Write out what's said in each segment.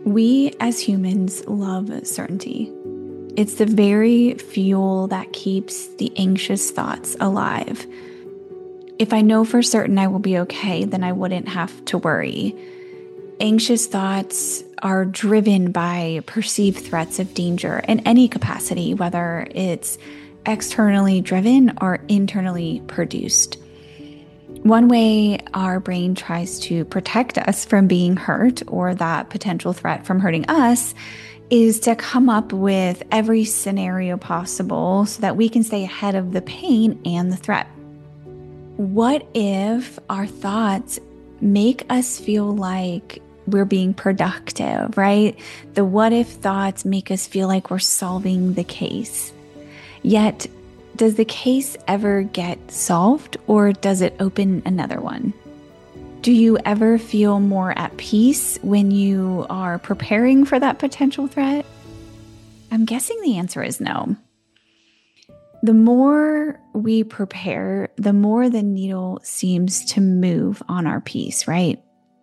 We as humans love certainty. It's the very fuel that keeps the anxious thoughts alive. If I know for certain I will be okay, then I wouldn't have to worry. Anxious thoughts are driven by perceived threats of danger in any capacity, whether it's externally driven or internally produced. One way our brain tries to protect us from being hurt or that potential threat from hurting us is to come up with every scenario possible so that we can stay ahead of the pain and the threat. What if our thoughts make us feel like we're being productive, right? The what if thoughts make us feel like we're solving the case. Yet, does the case ever get solved, or does it open another one? Do you ever feel more at peace when you are preparing for that potential threat? I'm guessing the answer is no. The more we prepare, the more the needle seems to move on our peace, right?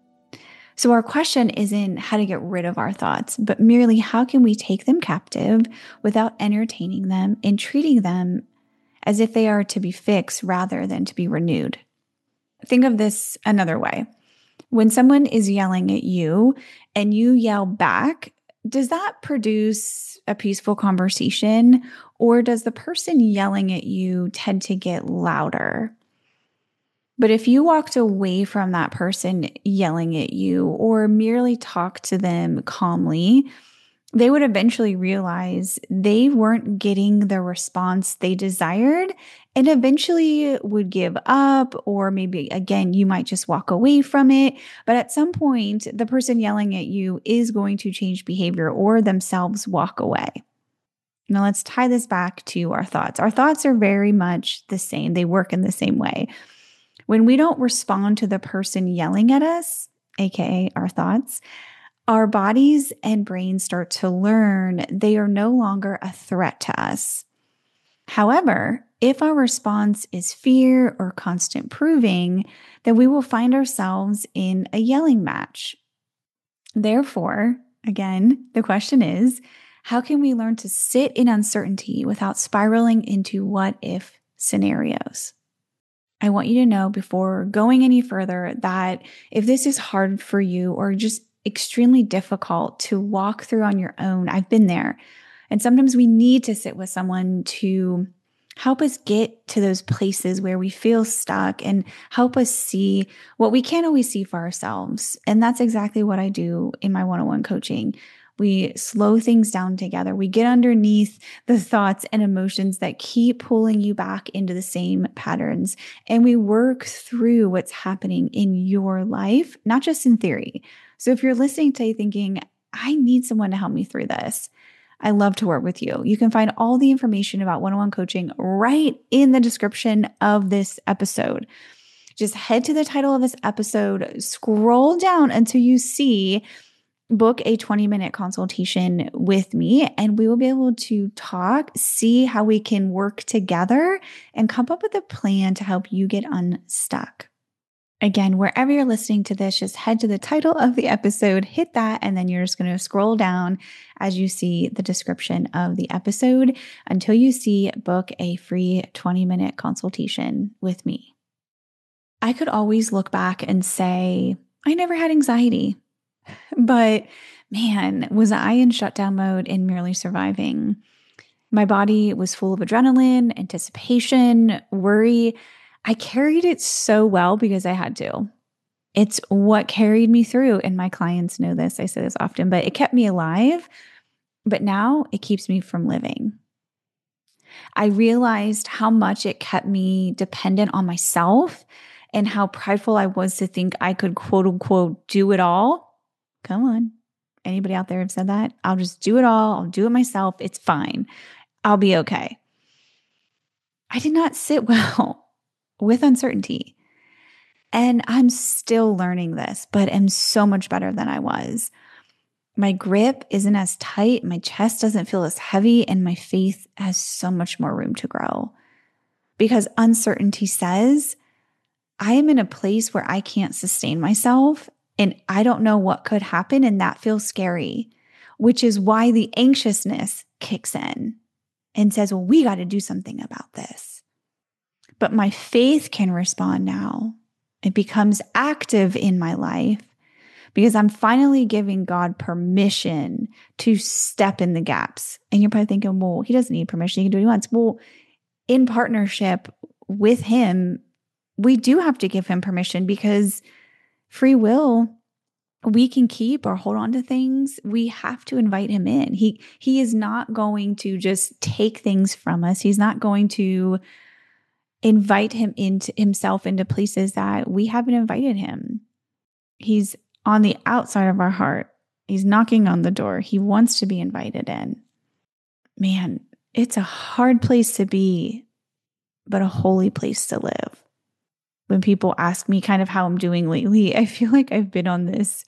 So our question isn't how to get rid of our thoughts, but merely how can we take them captive without entertaining them and treating them as if they are to be fixed rather than to be renewed. Think of this another way. When someone is yelling at you and you yell back, does that produce a peaceful conversation, or does the person yelling at you tend to get louder? But if you walked away from that person yelling at you or merely talked to them calmly, they would eventually realize they weren't getting the response they desired and eventually would give up, or maybe again, you might just walk away from it. But at some point, the person yelling at you is going to change behavior or themselves walk away. Now let's tie this back to our thoughts. Our thoughts are very much the same. They work in the same way. When we don't respond to the person yelling at us, aka our thoughts, our bodies and brains start to learn they are no longer a threat to us. However, if our response is fear or constant proving, then we will find ourselves in a yelling match. Therefore, again, the question is, how can we learn to sit in uncertainty without spiraling into what if scenarios? I want you to know before going any further that if this is hard for you or just extremely difficult to walk through on your own, I've been there. And sometimes we need to sit with someone to help us get to those places where we feel stuck and help us see what we can't always see for ourselves. And that's exactly what I do in my one-on-one coaching. We slow things down together. We get underneath the thoughts and emotions that keep pulling you back into the same patterns. And we work through what's happening in your life, not just in theory. So if you're listening today thinking, I need someone to help me through this, I love to work with you. You can find all the information about one-on-one coaching right in the description of this episode. Just head to the title of this episode, scroll down until you see book a 20-minute consultation with me, and we will be able to talk, see how we can work together, and come up with a plan to help you get unstuck. Again, wherever you're listening to this, just head to the title of the episode, hit that, and then you're just going to scroll down as you see the description of the episode until you see book a free 20-minute consultation with me. I could always look back and say, I never had anxiety. But man, was I in shutdown mode and merely surviving. My body was full of adrenaline, anticipation, worry. I carried it so well because I had to. It's what carried me through. And my clients know this. I say this often, but it kept me alive. But now it keeps me from living. I realized how much it kept me dependent on myself and how prideful I was to think I could quote unquote do it all. Come on. Anybody out there have said that? I'll just do it all. I'll do it myself. It's fine. I'll be okay. I did not sit well with uncertainty. And I'm still learning this, but am so much better than I was. My grip isn't as tight. My chest doesn't feel as heavy, and my faith has so much more room to grow. Because uncertainty says, I am in a place where I can't sustain myself, and I don't know what could happen, and that feels scary, which is why the anxiousness kicks in and says, well, we got to do something about this. But my faith can respond now. It becomes active in my life because I'm finally giving God permission to step in the gaps. And you're probably thinking, well, he doesn't need permission. He can do what he wants. Well, in partnership with him, we do have to give him permission because free will, we can keep or hold on to things. We have to invite him in. He is not going to just take things from us. He's not going to invite himself into places that we haven't invited him. He's on the outside of our heart. He's knocking on the door. He wants to be invited in. Man, it's a hard place to be, but a holy place to live. When people ask me kind of how I'm doing lately, I feel like I've been on this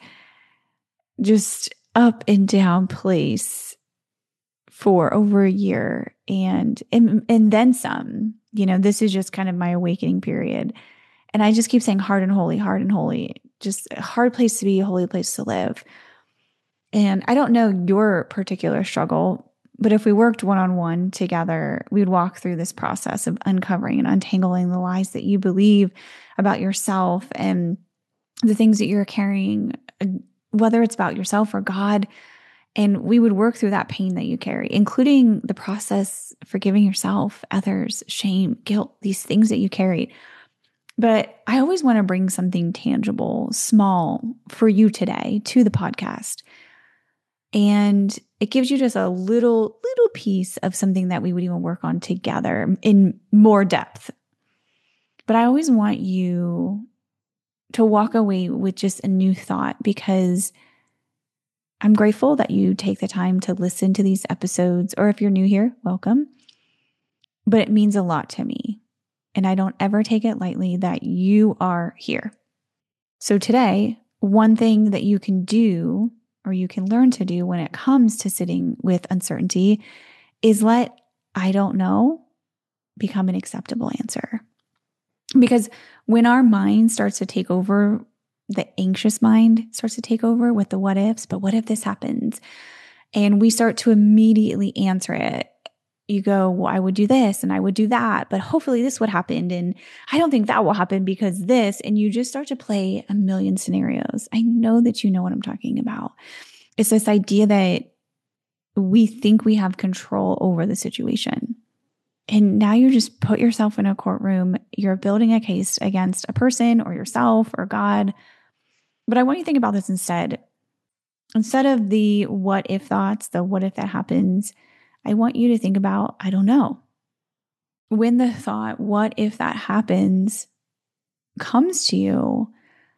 just up and down place for over a year and then some. This is just kind of my awakening period. And I just keep saying hard and holy, just a hard place to be, a holy place to live. And I don't know your particular struggle, but if we worked one-on-one together, we'd walk through this process of uncovering and untangling the lies that you believe about yourself and the things that you're carrying, whether it's about yourself or God. And we would work through that pain that you carry, including the process, forgiving yourself, others, shame, guilt, these things that you carried. But I always want to bring something tangible, small for you today to the podcast. And it gives you just a little piece of something that we would even work on together in more depth. But I always want you to walk away with just a new thought, because I'm grateful that you take the time to listen to these episodes, or if you're new here, welcome. But it means a lot to me, and I don't ever take it lightly that you are here. So today, one thing that you can do, or you can learn to do when it comes to sitting with uncertainty, is let I don't know become an acceptable answer. Because when our mind starts to take over, the anxious mind starts to take over with the what ifs, but what if this happens? And we start to immediately answer it. You go, well, I would do this and I would do that, but hopefully this would happen. And I don't think that will happen because this, and you just start to play a million scenarios. I know that you know what I'm talking about. It's this idea that we think we have control over the situation. And now you just put yourself in a courtroom. You're building a case against a person or yourself or God. But I want you to think about this instead. Instead of the what if thoughts, the what if that happens, I want you to think about, I don't know. When the thought, what if that happens, comes to you,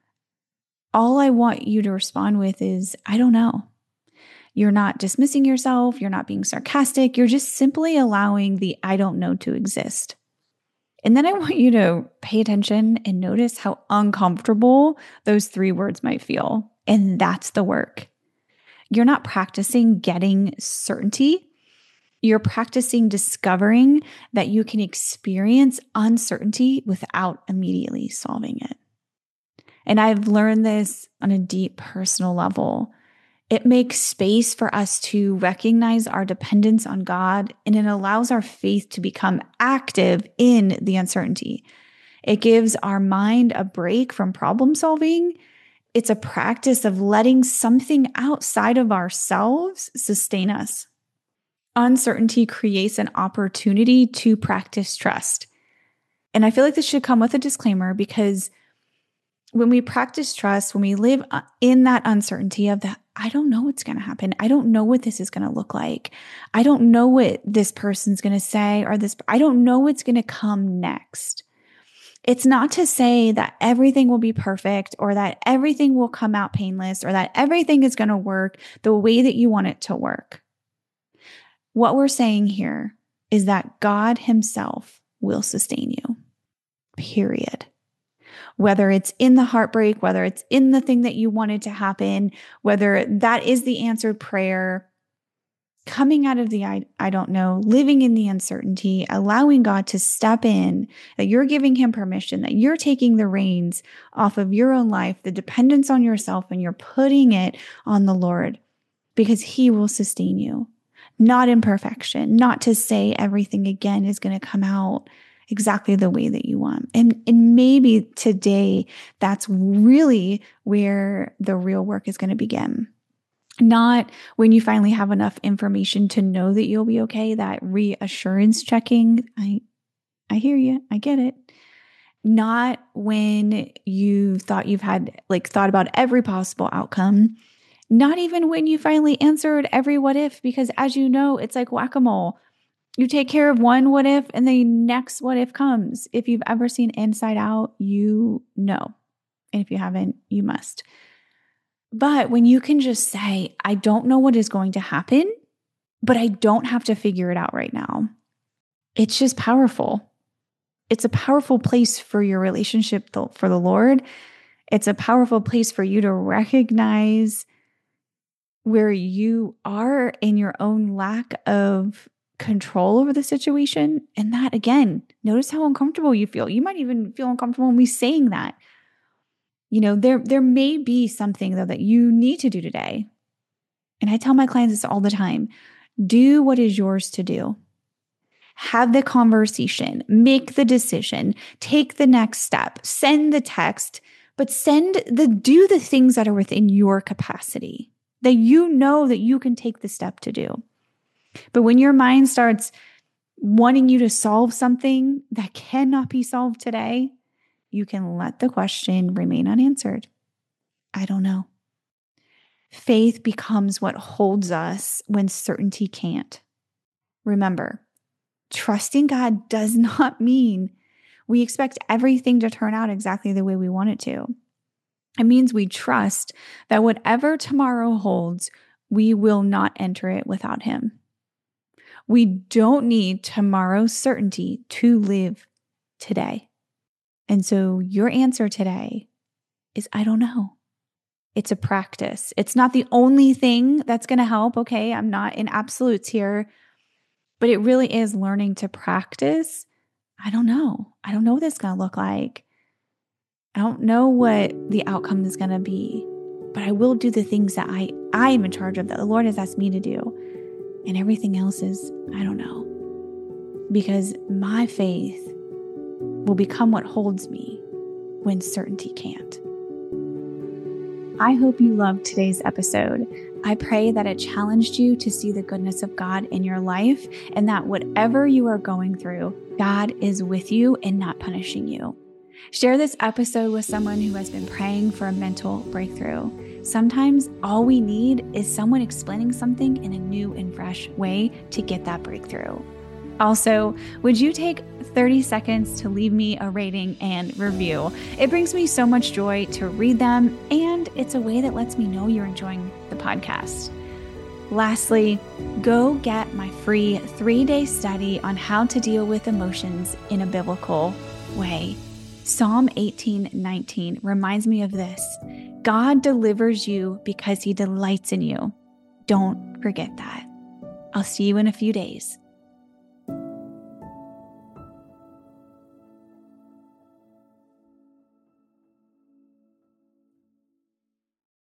all I want you to respond with is, I don't know. You're not dismissing yourself. You're not being sarcastic. You're just simply allowing the I don't know to exist. And then I want you to pay attention and notice how uncomfortable those 3 words might feel. And that's the work. You're not practicing getting certainty. You're practicing discovering that you can experience uncertainty without immediately solving it. And I've learned this on a deep personal level. It makes space for us to recognize our dependence on God, and it allows our faith to become active in the uncertainty. It gives our mind a break from problem solving. It's a practice of letting something outside of ourselves sustain us. Uncertainty creates an opportunity to practice trust. And I feel like this should come with a disclaimer, because when we practice trust, when we live in that uncertainty of that, I don't know what's going to happen. I don't know what this is going to look like. I don't know what this person's going to say, or I don't know what's going to come next. It's not to say that everything will be perfect, or that everything will come out painless, or that everything is going to work the way that you want it to work. What we're saying here is that God Himself will sustain you, period. Whether it's in the heartbreak, whether it's in the thing that you wanted to happen, whether that is the answered prayer, coming out of the I don't know, living in the uncertainty, allowing God to step in, that you're giving him permission, that you're taking the reins off of your own life, the dependence on yourself, and you're putting it on the Lord because he will sustain you. Not in perfection, not to say everything again is going to come out exactly the way that you want. And maybe today, that's really where the real work is going to begin. Not when you finally have enough information to know that you'll be okay, that reassurance checking. I hear you. I get it. Not when you thought thought about every possible outcome. Not even when you finally answered every what if, because as you know, it's like whack-a-mole. You take care of one what if and the next what if comes. If you've ever seen Inside Out, you know. And if you haven't, you must. But when you can just say, I don't know what is going to happen, but I don't have to figure it out right now. It's just powerful. It's a powerful place for your relationship for the Lord. It's a powerful place for you to recognize where you are in your own lack of control over the situation. And that, again, notice how uncomfortable you feel. You might even feel uncomfortable in me saying that. There may be something, though, that you need to do today. And I tell my clients this all the time. Do what is yours to do. Have the conversation, make the decision, take the next step, send the text, but do the things that are within your capacity, that you know that you can take the step to do. But when your mind starts wanting you to solve something that cannot be solved today, you can let the question remain unanswered. I don't know. Faith becomes what holds us when certainty can't. Remember, trusting God does not mean we expect everything to turn out exactly the way we want it to. It means we trust that whatever tomorrow holds, we will not enter it without him. We don't need tomorrow's certainty to live today. And so your answer today is, I don't know. It's a practice. It's not the only thing that's going to help. Okay, I'm not in absolutes here, but it really is learning to practice. I don't know. I don't know what this is going to look like. I don't know what the outcome is going to be, but I will do the things that I am in charge of, that the Lord has asked me to do. And everything else is, I don't know. Because my faith will become what holds me when certainty can't. I hope you loved today's episode. I pray that it challenged you to see the goodness of God in your life, and that whatever you are going through, God is with you and not punishing you. Share this episode with someone who has been praying for a mental breakthrough. Sometimes all we need is someone explaining something in a new and fresh way to get that breakthrough. Also, would you take 30 seconds to leave me a rating and review? It brings me so much joy to read them, and it's a way that lets me know you're enjoying the podcast. Lastly, go get my free 3-day study on how to deal with emotions in a biblical way. Psalm 18:19 reminds me of this. God delivers you because he delights in you. Don't forget that. I'll see you in a few days.